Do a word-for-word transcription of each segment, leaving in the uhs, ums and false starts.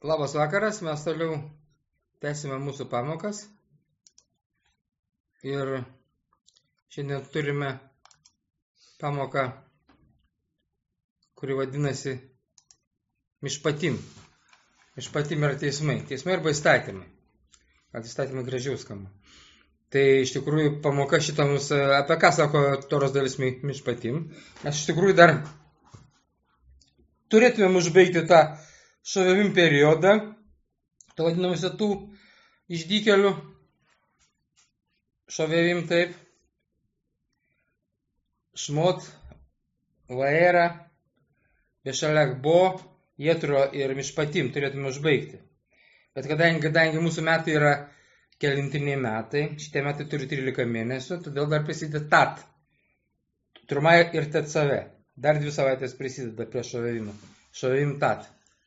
Labas vakaras, mes toliau tęsime mūsų pamokas ir šiandien turime pamoką, kuri vadinasi Mišpatim. Mišpatim yra teismai, teismai arba įstatymai, kad įstatymai gražiau skamba. Tai iš tikrųjų pamoka šitą mums, apie ką sako Toros dalis Mišpatim, mes iš tikrųjų dar turėtumėm užbaigti tą šovevim periodą, to vadinamuose tų išdykelių, šovevim taip, šmot, vaera, bešalek bo, jetro ir mišpatim turėtume užbaigti. Bet kadangi, kadangi mūsų metai yra kelintiniai metai, šitie metai turi trylika mėnesių, todėl dar prisideda tat, trumai ir tetsave. Dar dvi savaitės prisideda prie šovevimo, šovevim tat.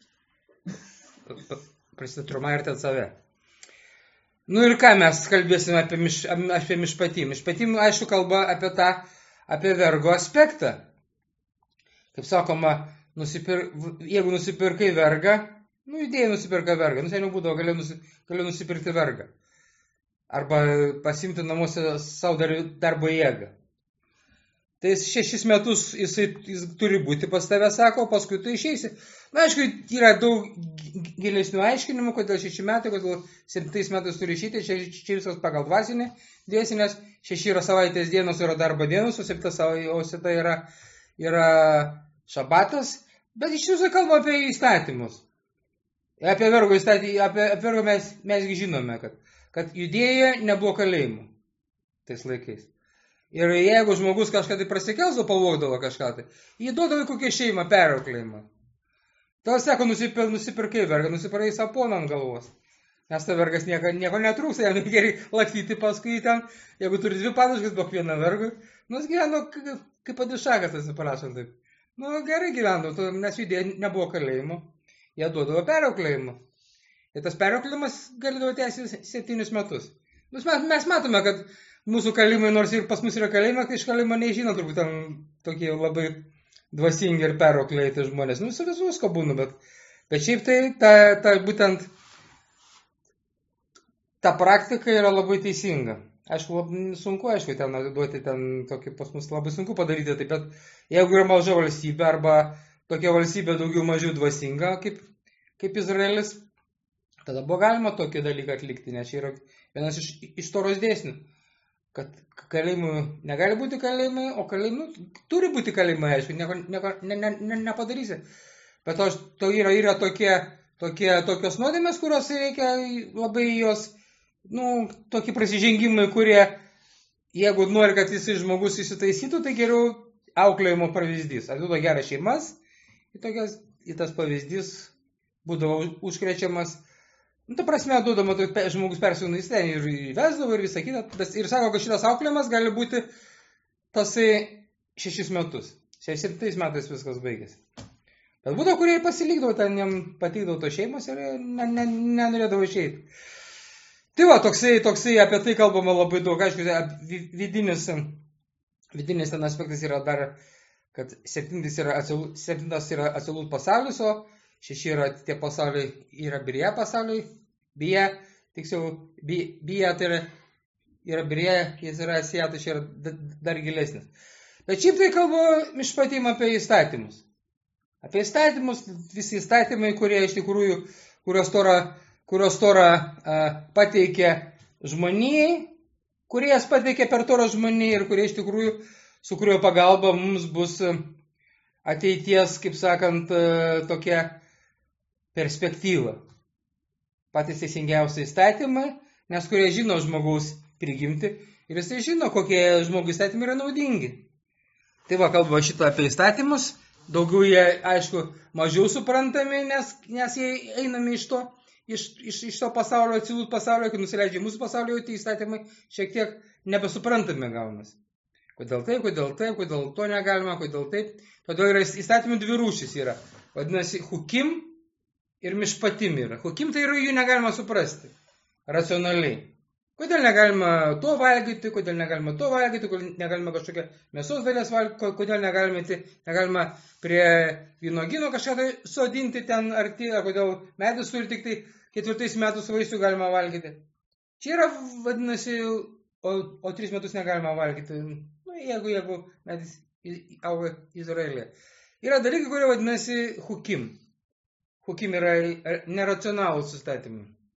Prasideda trumai ir tetsave. Nu ir ką mes kalbėsime apie, miš, apie mišpatim. Mišpatim, aišku, kalba apie tą, apie vergo aspektą. Kaip sakoma, nusipir, jeigu nusipirkai vergą, nu idėja nusipirka vergą, nu seniau būdavo, gali, nusi, gali nusipirkti vergą. Arba pasimti namuose savo dar, darbo jėgą. Tai šešis metus jisai, jis turi būti pas tave, sako, paskui tu išeisi. Na, aišku, yra daug gilesnių aiškinimų, kodėl šeši metai, kodėl septintais metais turi išeiti, čia, čia visas pagal dvasinį dėsnį, nes šeši yra savaitės dienos, yra darbo dienos, o septinta savaitė yra, yra šabatas, bet iš tiesų kalba apie įstatymus. Apie vergo įstatymą, apie, apie vergo mes, mesgi žinome, kad, kad judėja nebuvo kalėjimų tais laikais. Ir jeigu žmogus kažką tai prasikelsdavo, pavogdavo kažką tai, jį duodavo į kokią šeimą perauklėjimą. Tau sako, nusipir, nusipirkai vergą, nusipirkai saponą ant galvos. Nes ta vergas nieko, nieko netrūksta, jam gerai lakstyti paskui ten, jeigu turi dvi padažkas, bok vieną vergą. Nu, jis gyveno kaip padišakas, atsiprašant taip. Nu, gerai gyveno, nes judėje nebuvo kalėjimo, jie duodavo perauklėjimą. Ir tas perauklėjimas galėdavo tęsti septynius metus. Mes, mes matome, kad mūsų kalimai, nors ir pas mus yra kalimai, tai iš kalimo nežino, turbūt ten tokie labai dvasingi ir perauklėjai žmonės. Nu, su visko būna, bet, bet šiaip tai ta, ta, būtent ta praktika yra labai teisinga. Aišku, labai sunku, aišku, ten duoti ten tokį pas mus labai sunku padaryti, taip, bet jeigu yra maža valstybė arba tokia valstybė daugiau mažiau dvasinga, kaip, kaip Izraelis, tada buvo galima tokį dalyką atlikti, nes čia yra vienas iš, iš Toros dėsnių. Kad kalėjimų negali būti kalėjimai, o kalėjimų turi būti kalėjimai, aišku, nieko, nieko ne, ne, ne, nepadarysi. Bet to, to yra, yra tokie, tokie, tokios nuodėmės, kurios reikia labai jos, nu, tokie prasižengimai, kurie, jeigu nori, kad jis žmogus įsitaisytų, tai geriau auklėjimo pavyzdys. Atiduoda geras šeimas, į, tokias, į tas pavyzdys būdavo užkrečiamas. Nu, ta prasme, duodama, tai žmogus persiūna į ten ir vesdavo ir visą kitą. Ir sako, kad šitas auklėjimas gali būti tasai šešis metus. Septintais metais viskas baigėsi. Bet būdavo, kurie pasilikdavo, ten jam patikdavo to šeimos ir ne, ne, nenorėdavo išeiti. Tai va, toksai, toksai apie tai kalbama labai daug. Aišku, vidinis, vidinis ten aspektas yra dar, kad septintas yra atsilūt pasaulis, o šeši yra tie pasauliai, yra birėje pasauliai, bije, tiksliau, bije tai yra, yra birėje, jis yra asija, tai čia yra dar gilesnis. Bet šiaip tai kalbu mišpatim apie įstatymus. Apie įstatymus, visi įstatymai, kurie iš tikrųjų, kurios Tora, kurios tora a, pateikė žmonijai, kurie jas pateikė per Torą žmonijai ir kurie iš tikrųjų, su kurio pagalba mums bus ateities, kaip sakant, tokia perspektyva. Patys teisingiausi įstatymai, nes kurie žino žmogaus prigimti ir jisai žino, kokie žmogaus įstatymai yra naudingi. Tai va, kalba šitą apie įstatymus, daugiau jie, aišku, mažiau suprantami, nes, nes jie einami iš to, iš, iš, iš to pasaulio, atsilūt pasaulio, kai nusileidžia mūsų pasaulio, tai įstatymai šiek tiek nebesuprantami gaunas. Kodėl taip, kodėl taip, kodėl to negalima, kodėl taip. Todėl yra įstatymų dvi rūšys yra. Vadinasi, hukim ir mišpatim yra. Hukim tai yra, jų negalima suprasti racionaliai. Kodėl negalima to valgyti, kodėl negalima to valgyti, kodėl negalima kažkokią mėsos dalies valgyti, kodėl negalima, negalima prie vynuogyno kažką tai sodinti ten arti, ar kodėl medus turi tik tai ketvirtais metus vaisių galima valgyti. Čia yra, vadinasi, o, o tris metus negalima valgyti, nu, jeigu, jeigu medis auga Izraelė. Yra dalykai, kurie vadinasi hukim. Hukim yra neracionalūs įstatymai.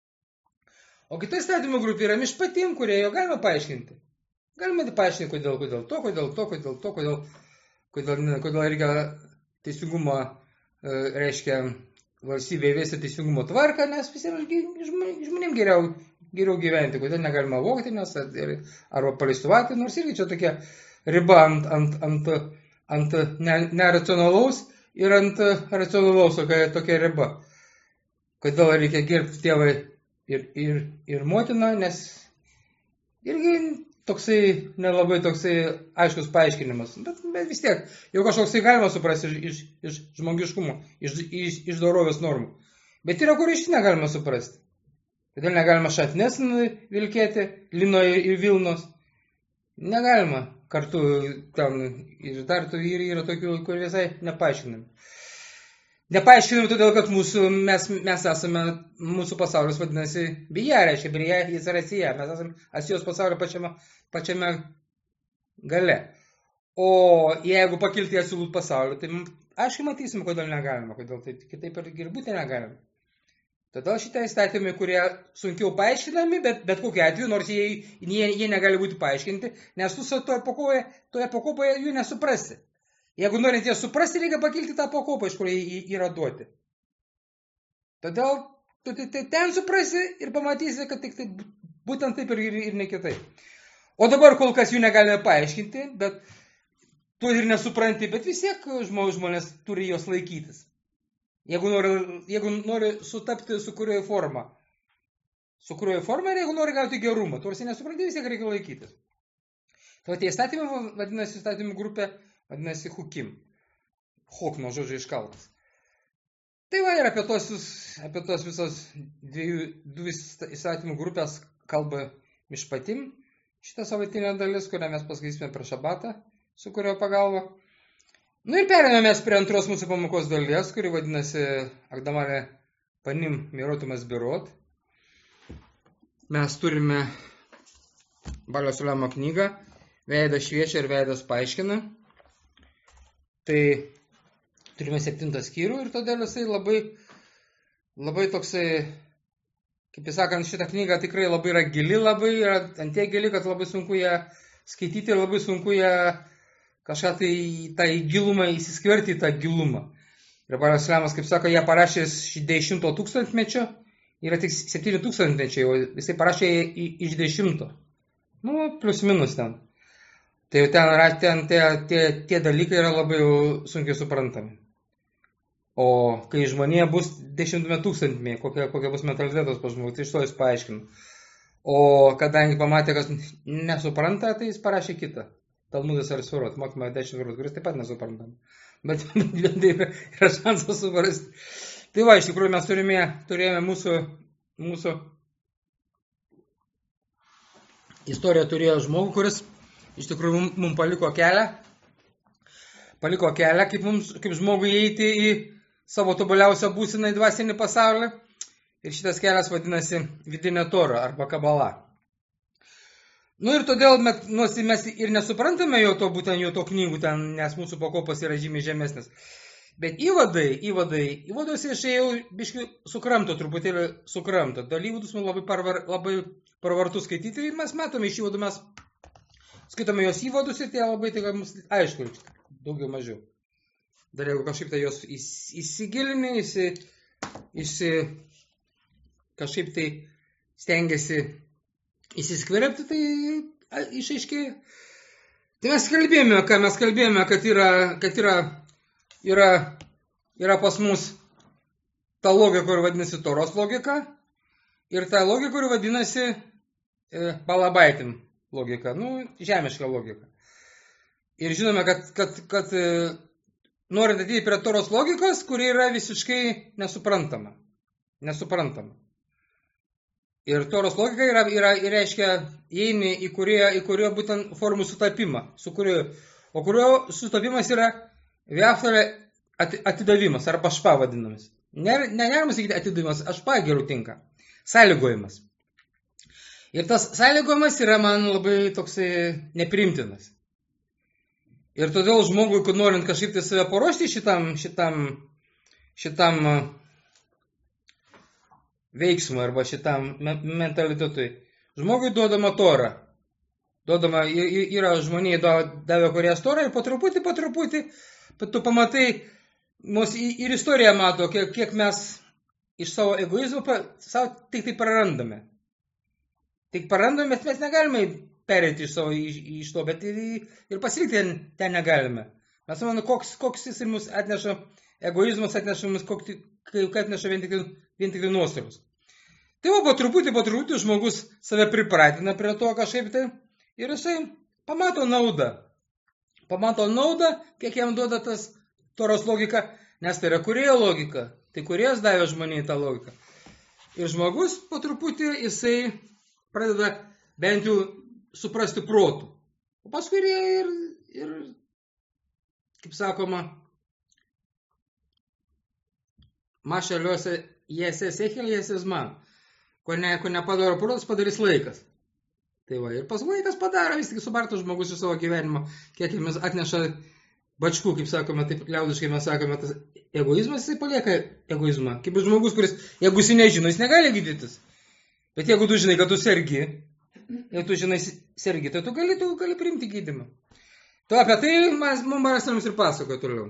O kita įstatymų grupė yra mišpatim, kurie jau galima paaiškinti. Galima paaiškinti, kodėl, kodėl to, kodėl to, kodėl to, kodėl, kodėl, kodėl reikia teisingumo, reiškia, valstybė įvesti teisingumo tvarką, nes visiems žmonėms geriau, geriau gyventi, kodėl negalima vogti, nes arba paleistuvati, nors irgi čia tokia riba ant, ant, ant, ant neracionalaus ir ant racionalaus tokia, tokia riba. Kodėl reikia gerbti tėvai ir, ir, ir motiną, nes irgi toksai nelabai toksai aiškus paaiškinimas, bet, bet vis tiek, jau kažkoksai galima suprasti iš, iš, iš žmogiškumo, iš, iš, iš dorovės normų. Bet yra, kur iš negalima suprasti. Kodėl negalima šatnes vilkėti, lino ir vilnos? Negalima kartu ten, ir dar ir yra tokių, kur visai nepaaiškinami. Nepaaiškinami todėl, kad mūsų, mes, mes esame, mūsų pasaulis vadinasi Bija, reiškia, Bija, jis yra Asija, mes esame Asijos pasaulio pačiame, pačiame gale. O jeigu pakilti Asilų pasaulį, tai aiškiai matysime, kodėl negalima, kodėl tai kitaip ir būti negalima. Todėl šitie įstatymai, kurie sunkiau paaiškinami, bet, bet kokiu atveju, nors jie, jie, jie negali būti paaiškinti, nes tu toje pakopoje, toje pakopoje jų nesuprasi. Jeigu norint jas suprasti, reikia pakilti tą pakopą, iš kur jie yra duoti. Todėl tu ten suprasi ir pamatysi, kad tik tai, būtent taip ir, ir, ir ne kitaip. O dabar kol kas jų negalime paaiškinti, bet tu ir nesupranti, bet vis tiek žmonės turi jos laikytis. Jeigu nori, jeigu nori sutapti su kurioje forma. Su kurioje forma ir jeigu nori gauti gerumą. Tu esi nesupranti, vis tiek reikia laikytis. Tai tie įstatymai vadinasi įstatymų grupė, vadinasi hukim. Hok nuo žodžio iškaltas. Tai va ir apie tos, apie tos visos dviejų, dvi įstatymų grupės kalba mišpatim. Šitą savaitinę dalis, kurią mes paskaitysime per šabatą, su kurio pagalba. Nu ir perėmėme prie antros mūsų pamokos dalies, kuri vadinasi Akdamarė panim mirotumas birot. Mes turime Balio Sulemo knygą Veidas šviečia ir veidas paaiškina. Tai turime septintą skyrių ir todėl jisai labai, labai toksai, kaip jis sakant, šitą knygą tikrai labai yra gili, labai yra ant tiek gili, kad labai sunku ją skaityti ir labai sunku ją kažką tai tą gilumą įsiskverti į tą gilumą. Ir Balio Sulemas, kaip sako, ją parašė iš dešimto tūkstantmečio, yra tik septyni tūkstantmečiai, o jisai parašė iš dešimto. Nu, plius minus ten. Tai ten, ten tie, tie, tie dalykai yra labai sunkiai suprantami. O kai žmonėje bus dešimtame tūkstantmetyje, kokia, kokia bus mentalitetas pas žmogus, tai iš to jis paaiškino. O kadangi pamatė, kas nesupranta, tai jis parašė kitą. Talmudas ar Svirot, mokymą dešimt Svirot, kuris taip pat nesuprantam. Bet yra šansas suprasti. Tai va, iš tikrųjų mes turime, turėjome mūsų, mūsų istoriją turėjo žmogų, kuris iš tikrųjų mums paliko kelią, paliko kelią, kaip, mums, kaip žmogui įeiti į savo tobuliausią būseną į dvasinį pasaulį. Ir šitas kelias vadinasi vidinė Tora arba Kabala. Nu ir todėl mes, mes ir nesuprantame jo to, būtent jo to knygų ten, nes mūsų pakopas yra žymiai žemesnis. Bet įvadai, įvadai, įvaduose aš jau biškai sukramto, truputėlį sukramto. Dėl įvadus man labai, parvar, labai pravartu skaityti ir mes matome iš įvadų, mes skaitome jos įvadus ir tie labai tai mums aišku, daugiau mažiau. Dar jeigu kažkaip tai jos įsigilinė, įsi, įsi, kažkaip tai stengiasi įsiskverbti, tai išaiškėja. Tai mes kalbėjome, ką mes kalbėjome, kad yra, kad yra, yra, yra pas mus ta logika, kuri vadinasi Toros logika, ir ta logika, kuri vadinasi e, balabaitim logika, nu, žemiška logika. Ir žinome, kad, kad, kad e, norint ateiti prie Toros logikos, kuri yra visiškai nesuprantama. Nesuprantama. Ir Toros logika yra, yra reiškia, įeini į kurio, į kurio būtent formų sutapimą, su kurio, o kurio sutapimas yra vėftalė atidavimas, arba špa vadinamas. Negalima sakyti atidavimas, špa geriau tinka. Sąlygojimas. Ir tas sąlygojimas yra man labai toksai neprimtinas. Ir todėl žmogui, kad norint kažkaip tai save paruošti šitam, šitam, šitam veiksmui arba šitam mentalitetui, žmogui duodama Torą. Duodama, yra žmonėje davė Korės Torą ir po truputį, po truputį, tu pamatai, mus ir istorija mato, kiek, kiek mes iš savo egoizmo savo tik tai prarandame. Tik prarandame, mes negalime perėti iš savo iš, iš to, bet ir, ir pasilikti ten, ten negalime. Mes manome, koks, koks jis mus atneša, egoizmas atneša mus, kaip atneša vien tik, vien tik nuostolius. Tai va, po truputį, po truputį žmogus save pripratina prie to kažkaip tai ir jisai pamato naudą. Pamato naudą, kiek jam duoda tas Toros logika, nes tai yra kūrėjo logika. Tai kūrėjas davė žmonijai tą logiką. Ir žmogus po truputį jisai pradeda bent jau suprasti protų. O paskui ir, ir, kaip sakoma, mašaliuose jėsės echel, jėsės man. Ko, ne, ko nepadaro protas, padarys laikas. Tai va, ir pas laikas padaro, vis tik subartų žmogus iš savo gyvenimo, kiek jis atneša bačkų, kaip sakome, taip liaudiškai mes sakome, tas egoizmas, jisai palieka egoizmą. Kaip žmogus, kuris, jeigu jis nežino, jis negali gydytis. Bet jeigu tu žinai, kad tu sergi, jeigu tu žinai sergi, tai tu gali, tu gali priimti gydymą. To apie tai mes, mums mums ir pasakoja toliau.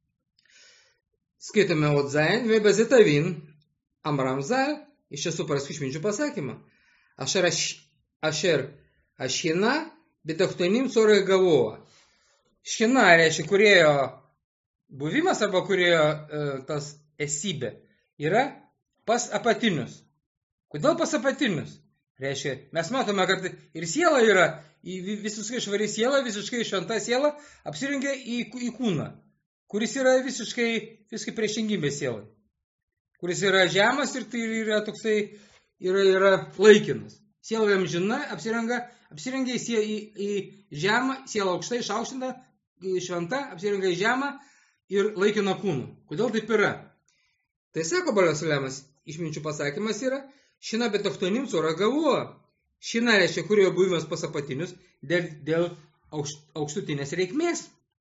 Skaitome Otzain, Vebezitavin, Amramzal, iš čia suprask išminčių pasakymą. Ašer, ašer, ašina, betachtonim corai gavoa. Šina reiškia kūrėjo buvimas arba kūrėjo e, tas esybė yra pas apatinius. Kodėl pas apatinius? Reiškia, mes matome, kad ir siela yra, visiškai švari siela, visiškai šventa siela, apsirengia į, į kūną, kuris yra visiškai, visiškai priešingybė sielai. Kuris yra žemas ir tai yra toksai, yra, yra laikinas. Siela amžina, apsirengia, apsirengia į, į, į žemą, siela aukštai, išaukštinta, šventa, apsirengia į žemą ir laikina kūną. Kodėl taip yra? Tai sako Balas Ulemas, išminčių pasakymas yra, šina betachtonim cora gavoa. Šina reiškia, kurio buvimas pas apatinius dėl, dėl aukšt, aukštutinės reikmės.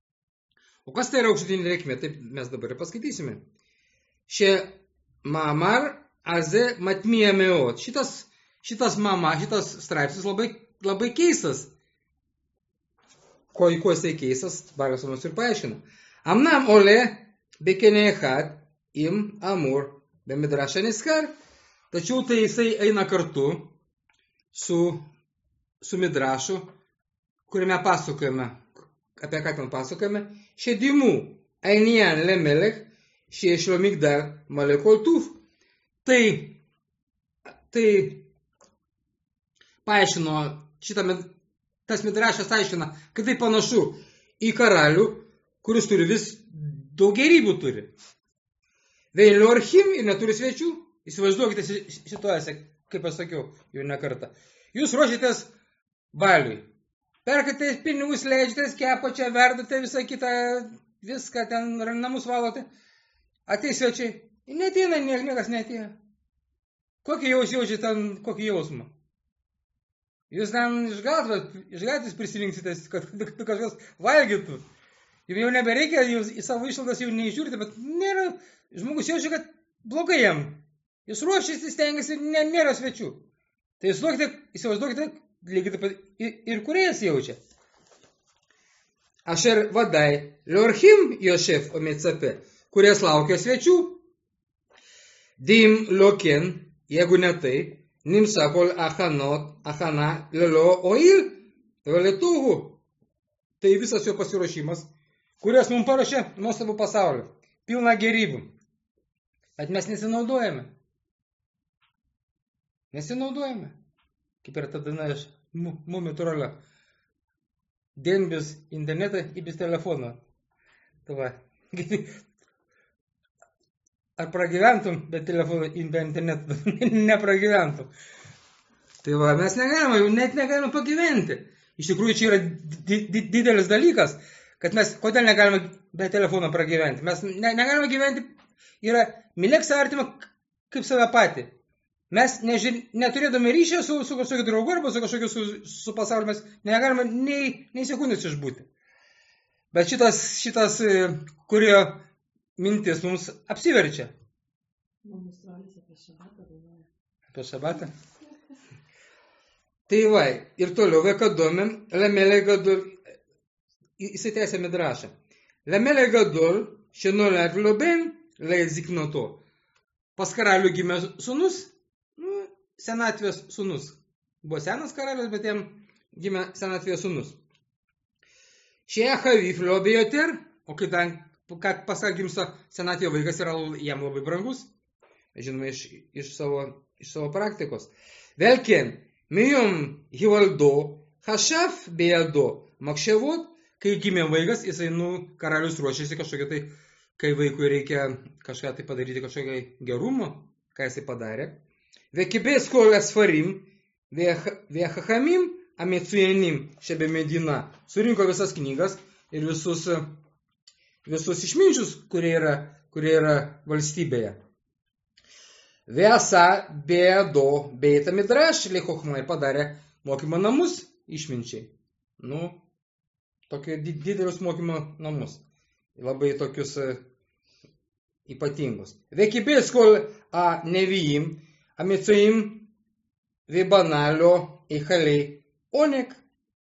O kas tai yra aukštutinė reikmė? Taip mes dabar ir paskaitysime. Šia mamar aze matmija meot. Šitas, šitas mama, šitas straipsnis labai, labai keistas. Ko, ko jisai keistas, Balas mums ir paaiškina. Amnam ole bekenechat im amur bemidraša niskar. Tačiau tai jisai eina kartu su, su midrašu, kuriame pasakojame, apie ką ten pasakojame, šedimų ainian lemelech, šešlo migdar malekoltuf. Tai, tai paaiškino, šitą, tas midrašas aiškina, kad tai panašu į karalių, kuris turi vis daug gerybių turi. Vėliau archim ir neturi svečių. Įsivaizduokite situaciją, kaip aš sakiau jau ne kartą. Jūs ruošitės baliui. Perkate pinigus, leidžiatės, kepačią, verdate visą kitą, viską ten namus valote. Ateis svečiai. Neateina, niekas neatėjo. Kokį jaus jaučiate ten, kokį jausmą? Jūs ten iš gatvės prisirinksite, kad kažkas valgytų. Jums jau nebereikia, jūs į savo išlaidas jau neižiūrite, bet nėra, žmogus jaučia, kad blogai jam. Jis ruošiasi, stengiasi, nė, nėra svečių. Tai jūs įsivaizduokite, lygiai taip pat ir, ir kūrėjas jaučia. Ašer vadai, liorchim Jošef ometsape, kūrėjas laukia svečių. Dim loken, jeigu ne tai, nimsakol achanot, achana lelo oil, vėlėtuvų. Tai visas jo pasiruošimas, kurias mums parašė nuostabų pasaulį, pilna gerybių. Bet mes nesinaudojame. Nesinaudojame. Kaip ir tada, na, iš mumio trolio. Denbis internetą įbis telefoną. Tai va. Ar pragyventum be telefono, be interneto? Nepragyventum. Tai va, mes negalime, net negalime pagyventi. Iš tikrųjų, čia yra di di didelis dalykas, kad mes, kodėl negalime be telefono pragyventi. Mes ne, negalime gyventi, yra mylėk savo artimą kaip save patį. Mes nežin, neturėdami ryšio su, su kažkokiu draugu arba su kažkokiu su, su pasauliu, mes negalime nei, nei sekundės išbūti. Bet šitas, šitas, kurio mintis mums apsiverčia. Apie šabatą? Tai va, ir toliau, vekadome, lemele gadol, įsitęsė midrašą. Lemele gadol, šenolet loben, leiziknoto. Pas karalių gimė sūnus, nu, senatvės sūnus. Buvo senas karalius, bet jam gimė senatvės sūnus. Šie Chaviv liobėjoter, o kai kad pasak gimsta senatvė vaikas yra jam labai brangus, žinoma, iš, iš, savo, iš savo praktikos. Velken, Mijom hivaldo, hašaf bejado, makševot, kai gimė vaikas, jisai, nu, karalius ruošiasi kažkokia tai, kai vaikui reikia kažką tai padaryti, kažkokiai gerumo, ką jisai padarė. Vekibės kol esfarim, vechachamim, ametsujanim, šiame medina, surinko visas knygas ir visus, visus išminčius, kurie yra, kurie yra valstybėje. Vėsa bėdo beita midraš, lechochmai padarė mokymo namus išminčiai. Nu, tokius didelius mokymo namus. Labai tokius uh, ypatingus. Vekibės kol a nevijim, amitsuim, vibanalio, eichaliai, onek.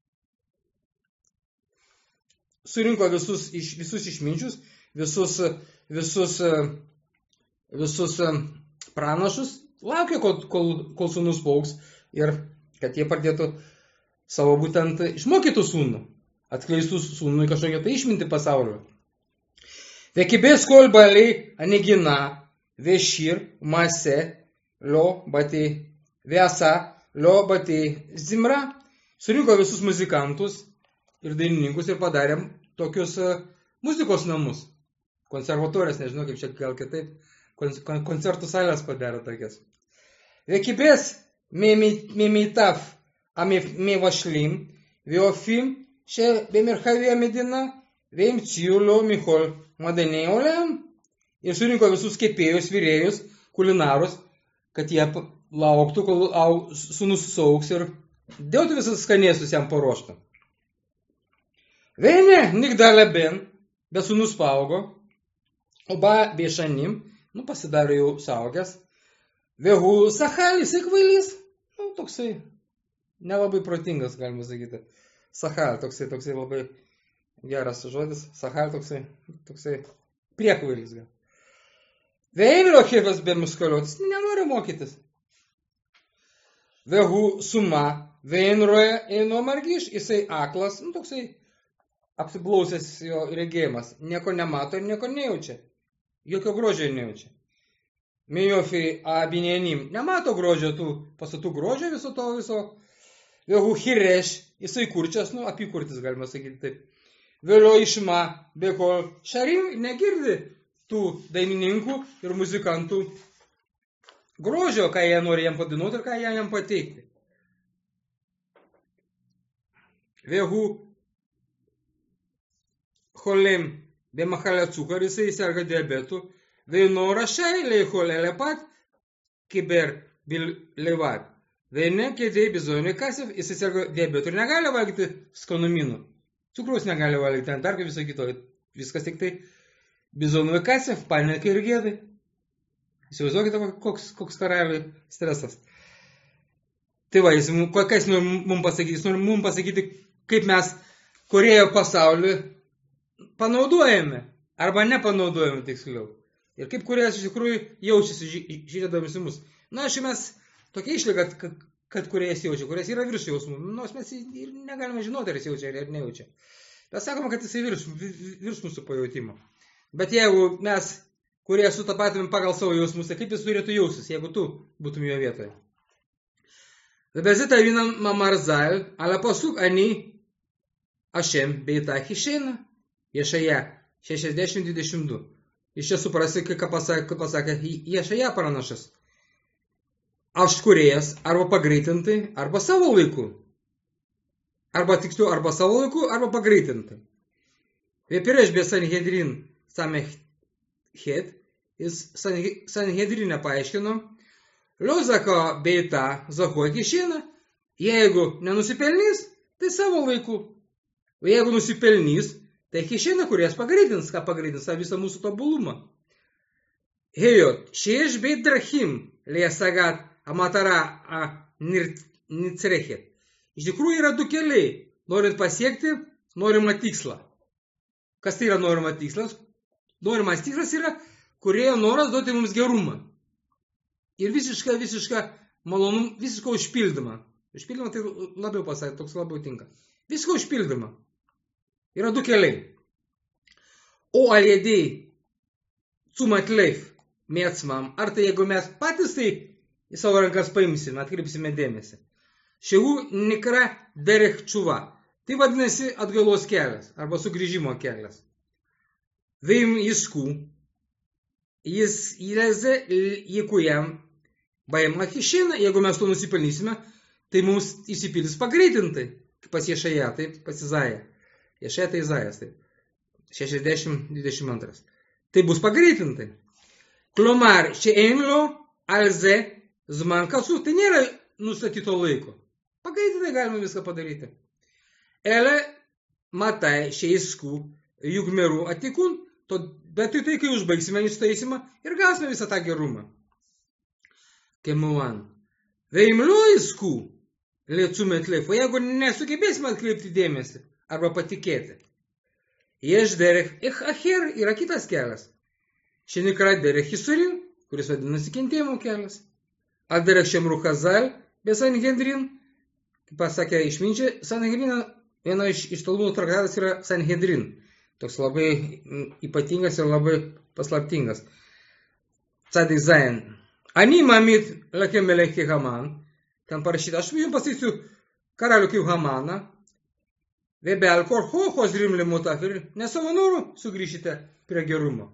Surinko visus, iš, visus išminčius, visus, visus, visus pranašus, laukia, kol, kol, kol sūnus pauks ir kad jie pradėtų savo būtent išmokytų sūnų, atskleistų sūnui kažkokią tai išmintį pasaulio. Vekibės kol baliai anegina, vešir, mase, lo, bati, vėsa, lo, bati, zimra, surinko visus muzikantus ir dainininkus ir padarėm tokius uh, muzikos namus. Konservatorijas, nežinau kaip čia gal kitaip. Koncertų salės padarė tokias. Vekibės mėmitaf amėvašlim, vėofim, še bemirchavė medina, vėimcijulio Michol madanėolėm ir surinko visus kepėjus, virėjus, kulinarus, kad jie lauktų, kol au, sūnus sauks ir dėtų visus skanėstus jam paruoštų. Vėne, nikdalė ben, bet sūnus paaugo, o ba bėšanim, nu, pasidaro jau saugęs. Vėhu Sachal, jisai kvailys. Nu, toksai, nelabai protingas, galima sakyti. Sachal, toksai, toksai labai geras žodis. Sachal, toksai, toksai priekvailis. Vėlio chėvės be muskaliotis, nenori mokytis. Vėhu Suma, vėnroje eino margiš, jisai aklas, nu, toksai apsiblausęs jo regėjimas. Nieko nemato ir nieko nejaučia. Jokio grožio nejaučia. Mijofi abinėnim nemato grožio, tų pastatų grožio viso to viso. Vėhu Hireš, jisai kurčias, nu, apikurtis galima sakyti taip. Vėlio Išma, Bekol Šarim negirdi tų dainininkų ir muzikantų grožio, ką jie nori jam padainuoti ir ką jie jam pateikti. Vėhu Holem, be machalė cukar, jisai serga diabetu, veino rašai leihol elepat, kiber bil levat. Veine kėdėjai bizonį kasif, jisai serga diabetu ir negali valgyti skanumynų. Cukraus negali valgyti, ten dar kaip viso kito. Viskas tik tai bizonų kasif, panikai ir gėdai. Įsivaizduokite, koks, koks karaliui stresas. Tai va, jis, kas nori mums pasakyti, jis nori mums pasakyti, kaip mes Korėjo pasaulį panaudojame, arba nepanaudojame tiksliau. Ir kaip kuriejas iš tikrųjų jaučiasi žiūrėdamas į mus. Na, aš mes tokia išlyga, kad, kad kuriejas jaučia, kuriejas yra virš jausmų. Nors mes ir negalime žinoti, ar jis jaučia, ar nejaučia. Bet sakoma, kad jis virš, virš mūsų pajautimo. Bet jeigu mes, kurie sutapatumėm pagal savo jausmus, tai kaip jis turėtų jausis, jeigu tu būtum jo vietoje. ובזה תבינו מאמר ז"ל על הפסוק אני השם באיתך išeina. Ješaja šešiasdešimt dvidešimt du. Iš čia suprasi, ką pasakė, ką pasakė Ješaja pranašas. aš kūrėjas arba pagreitintai, arba savo laiku. Arba tiksliau, arba savo laiku, arba pagreitintai. Vėpirėš be Sanhedrin Samechet, jis Sanhedrinę paaiškino, liozako beita zahuo kišina, jeigu nenusipelnys, tai savo laiku. O jeigu nusipelnys, tai kišina, kuries pagreitins, ką pagreitins, visą mūsų tobulumą. Hejot, šeš bei drachim, liesagat amatara a nicrechet. Iš tikrųjų yra du keliai, norint pasiekti norimą tikslą. Kas tai yra norimas tikslas? Norimas tikslas yra, kurėjo noras duoti mums gerumą. Ir visišką, visišką malonumą, visišką užpildymą. Užpildymą tai labiau pasakė, toks labiau tinka. Visišką užpildymą. Yra du keliai. O alėdėjai cumatleif mėtsmam, ar tai jeigu mes patys tai į savo rankas paimsime, atkreipsime dėmesį. Šiau nikra derech čuva. Tai vadinasi atgailos kelias arba sugrįžimo kelias. Veim jisku, jis įleze jėkujam, baim achišina, jeigu mes to nusipelnysime, tai mums įsipildys pagreitintai. Pas Ješaja, taip, pas Izają. Ješaja tai Izajas, taip. šešiasdešimt dvidešimt du. Tai bus pagreitintai. Klomar, čia einlo, alze, zmankasu, tai nėra nustatyto laiko. Pagreitintai galima viską padaryti. Ele matai šeisku jugmerų atikun, bet tai tai, kai užbaigsime ištaisymą ir gausime visą tą gerumą. Kemuan. Veimliu isku liecumet leifo, jeigu nesugebėsime atkreipti dėmesį arba patikėti. Ješ derech ich acher yra kitas kelias. Šinikra derech isurin, kuris vadinasi kentėjimo kelias. Al derech šemru chazal, be Sanhedrin, kaip pasakė išminčiai, Sanhedriną, viena iš, iš Talmudų traktatas yra Sanhedrin. Toks labai ypatingas ir labai paslaptingas. Tzaddik Zayin. Ani mamit lakem melech Haman. Ten parašyta, aš jums pasakysiu karalių kaip Hamaną. Vebel korcho chozrim limutafir. Ne savo norų sugrįšite prie gerumo.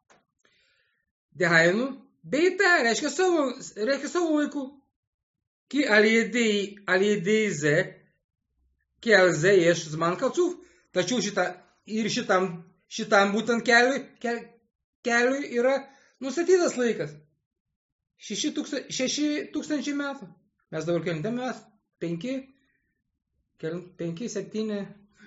Dehainu, beita, reiškia savo, reiškia savo laiku. Ki alėdėjai ze, ki alze iš zman kalcuf, tačiau šita, ir šitam, šitam būtent keliui, kel, keliui yra nustatytas laikas. Šeši, tūksta, šeši tūkstančiai metų. Mes dabar kelintame mes, penki, kel, penki, septyni,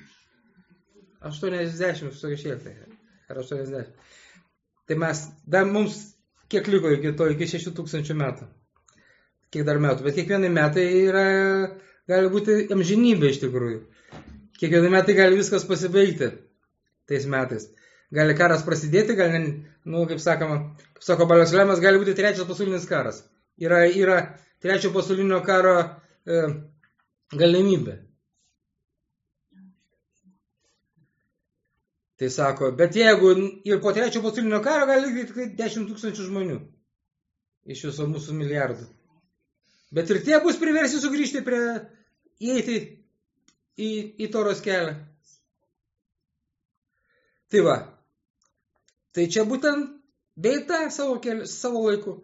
aštuoniasdešimt, su šiek tiek, ar aštuoniasdešimt. Tai mes, dar mums kiek liko iki to, iki šešių tūkstančių metų. Kiek dar metų, bet kiekvienai metai yra, gali būti amžinybė iš tikrųjų. Kiekvienai metai gali viskas pasibaigti tais metais. Gali karas prasidėti, gali, nu, kaip sakoma, kaip sako Balas Lemas, gali būti trečias pasaulinis karas. Yra, yra trečio pasaulinio karo e, galimybė. Tai sako, bet jeigu ir po trečio pasaulinio karo gali likti dešimt tūkstančių žmonių iš viso mūsų milijardų. Bet ir tie bus priversti sugrįžti prie, įeiti į, į Toros kelią. Tai va, tai čia būtent beita savo, keliu, savo laiku.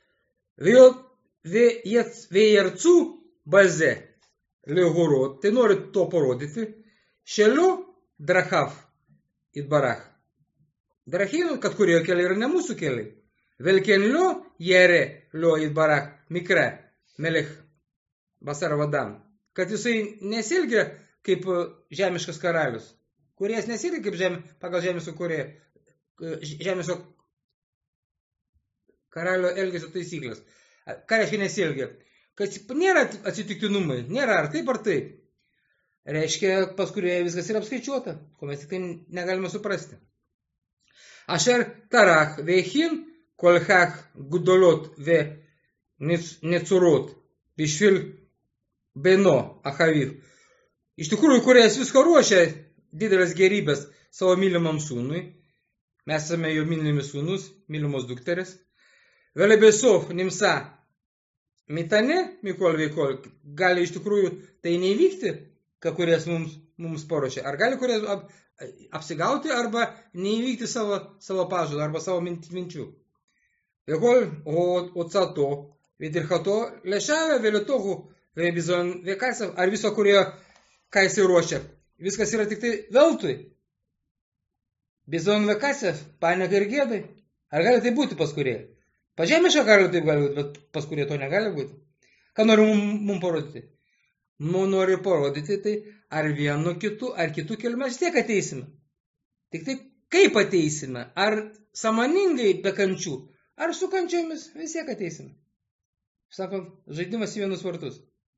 Vėjercų baze liehurot, tai nori to parodyti, šeliu drachav itbarach. Drachinu, kad kurio keliai yra ne mūsų keliai. Velkenliu jere liu itbarach mikre. Melech basar vadam, kad jisai nesilgia kaip žemiškas karalius, kurijas nesilgia kaip žemė, pagal žemėsio kurė, žemėsio karalio elgesio taisyklės. Ką reiškia nesilgia? Kad nėra atsitiktinumai, nėra ar taip ar taip. Reiškia, pas kurioje viskas yra apskaičiuota, ko mes tik tai negalime suprasti. Asher tarach veichin kolchach gudolot ve necurot, bišvil beno achaviv. Iš tikrųjų, kuriejas viską ruošia didelės gerybės savo mylimam sūnui. Mes esame jo mylimi sūnus, mylimos dukteris. Velebesov nimsa mitane, mikol veikol, gali iš tikrųjų tai neįvykti, ką kuriejas mums, mums paruošia. Ar gali kuriejas ap, apsigauti, arba neįvykti savo, savo pažadą, arba savo minčių. Veikol, o, o cato, Vidirchato lešavę, vėliotogų, vėbizon, vėkasę, ar viso, kurie, ką jis ruošia. Viskas yra tik tai veltui. Bizon vėkasę, panika ir gėdai. Ar gali tai būti pas kurie? Pažemiška gali taip gali būti, bet pas kurie to negali būti. Ką nori mums mum parodyti? Mums nori parodyti tai, ar vienu kitu, ar kitų keliu mes tiek ateisime. Tik tai kaip ateisime? Ar sąmoningai be kančių, ar su kančiomis vis tiek ateisime. Sakom, žaidimas į vienus vartus.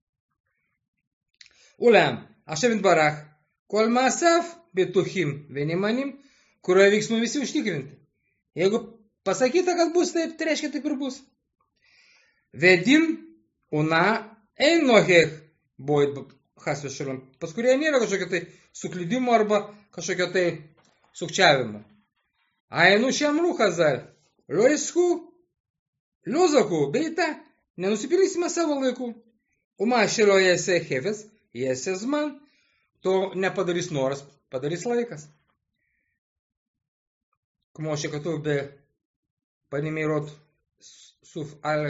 Ulem, Hashem Barach, kol masav betuchim venimanim, kurioje veiksmų visi užtikrinti. Jeigu pasakyta, kad bus taip, tai reiškia taip ir bus. Vedim una einohech boid hasvešalam, pas kurie nėra kažkokio tai suklydimo arba kažkokio tai sukčiavimo. Ainu šiam rūchazar, liuisku, liuzaku, beita, nenusipilysime savo laikų. Uma šilo jėse hefes, jėse zman, to nepadarys noras, padarys laikas. כמו שכתוב בפנימירות סוף א',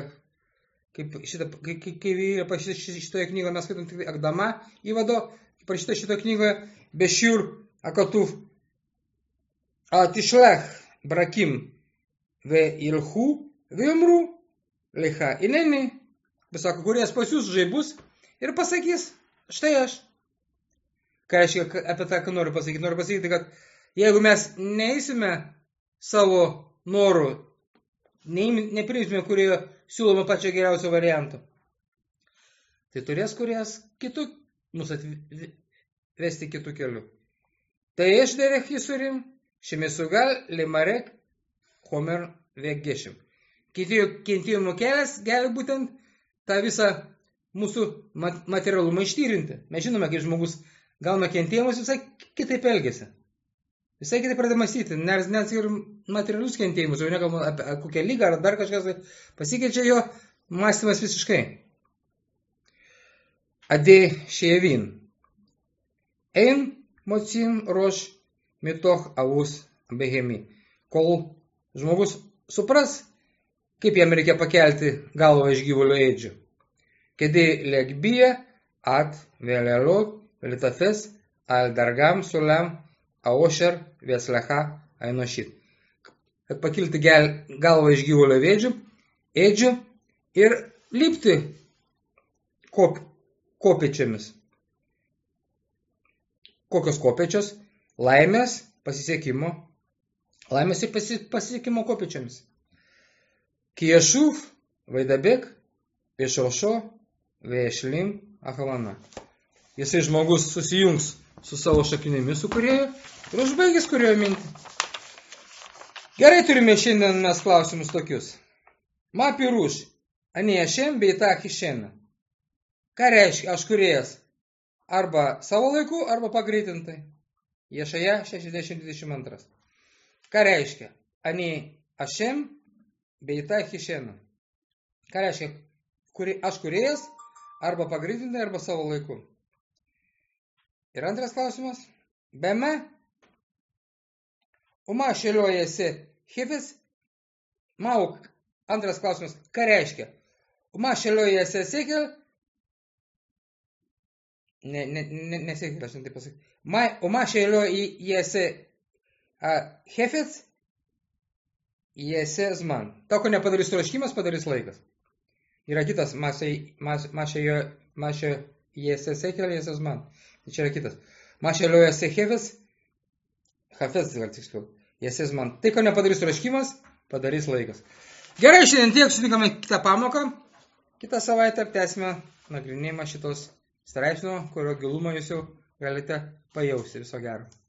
kaip yra parašyta šitoje knygoje, mes skaitom tik Akdama įvado, parašyta šitoje knygoje Bešiur Akatuf Atishlech Brakim Ve Ilchu Vimru Lecha Ineni, besako, kuries pasiūs žaibus ir pasakys, štai aš. Ką reiškia apie tą, ką noriu pasakyti? Noriu pasakyti, kad jeigu mes neįsime savo norų, nepriimsime, kurie siūloma pačio geriausio varianto, tai turės kurias kitų, mus atvesti kitų kelių. Tai iš derech Yisurim, šemisugal limarek homer vegešim. Kentėjimo kelias gali būtent tą visą mūsų materialumą ištyrinti. Mes žinome, kai žmogus gauna kentėjimus, visai kitaip elgiasi. Visai kitaip pradeda mąstyti, nes net ir materialius kentėjimus, jau nekalbama apie kokią lygą ar dar kažkas, tai pasikeičia jo mąstymas visiškai. Ade ševin. Ein mocim roš mitoch avus behemi. Kol žmogus supras, kaip jam reikia pakelti galvą iš gyvulio ėdžių. Kedi legbija at velelot velitafes al dargam sulam Aošer Vėslecha Ainošit. Kad pakilti galvą iš gyvulio ėdžių, ėdžių ir lipti kop, kopėčiomis. Kokios kopėčios? Laimės, pasisekimo. Laimės ir pasi, pasisekimo kopėčiomis. Kiešuv, Vaidabek, Viešaušo, Viešlim, Ahalana. Jisai žmogus susijungs su savo šaknimis su kūrėju ir užbaigęs kūrėjo mintį. Gerai, turime šiandien mes klausimus tokius. Ma piruš, anie Hashem beita Hishena. Ką reiškia aš kūrėjas? Arba savo laiku, arba pagreitintai. Ješaja šešiasdešimt dvidešimt du. Ką reiškia? Anie Hashem beita Hishena. Ką reiškia aš kūrėjas? Arba pagreitintai, arba savo laiku. Ir antras klausimas. Beme. Uma šeliojasi hefes. Mauk. Antras klausimas. Ką reiškia? Uma šeliojasi sekel. Ne, ne, ne, ne sekel, aš ne taip pasakyti. Uma šeliojasi hefes. Jėse zman. Ta, ko nepadarys troškimas, padarys laikas. Yra kitas. Mašė jėse sekel, jėse zman. Tai čia yra kitas. Mašelioja sehefes, hafes, gal tiksliau. Jėsis man. Tai, ko nepadarys troškimas, padarys laikas. Gerai, šiandien tiek, sutinkame kitą pamoką. Kitą savaitę tęsime nagrinėjimą šitos straipsnio, kurio gilumą jūs jau galite pajausti. Viso gero.